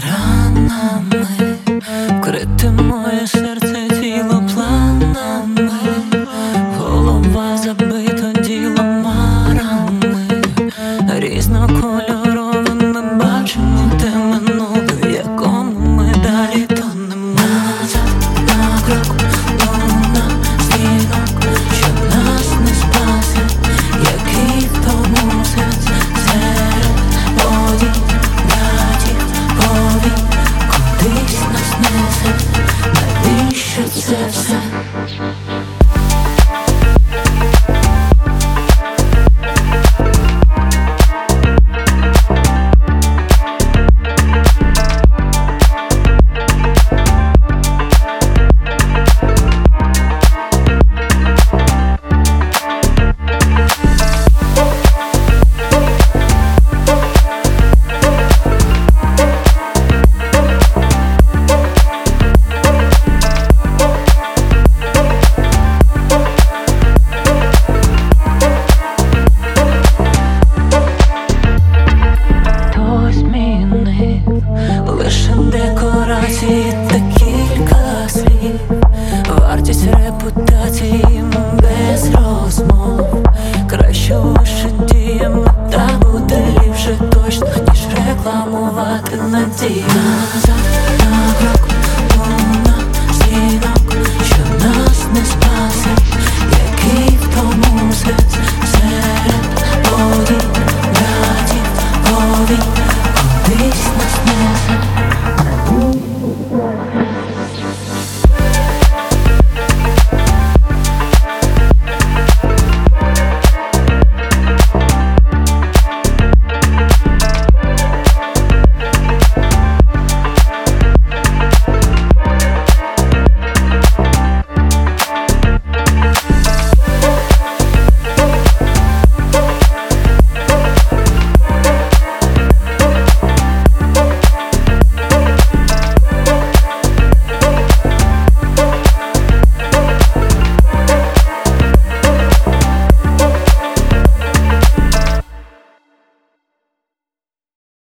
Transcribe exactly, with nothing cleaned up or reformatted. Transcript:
ранами, вкрите моє серце тіло планами, голова забита діломарами, різнокольоровими бачимо те минуле, в якому ми далі тонемо. Назад на крок, луна, сніжок, що нас не спасе, який в тому сенс серед подій, братів, повій, кудись нас несе, навіщо це все? Лише декорації та кілька слів, вартість репутації без розмов. Краще лише діями, та буде ліпше точно, ніж рекламувати надію. Назад на крок.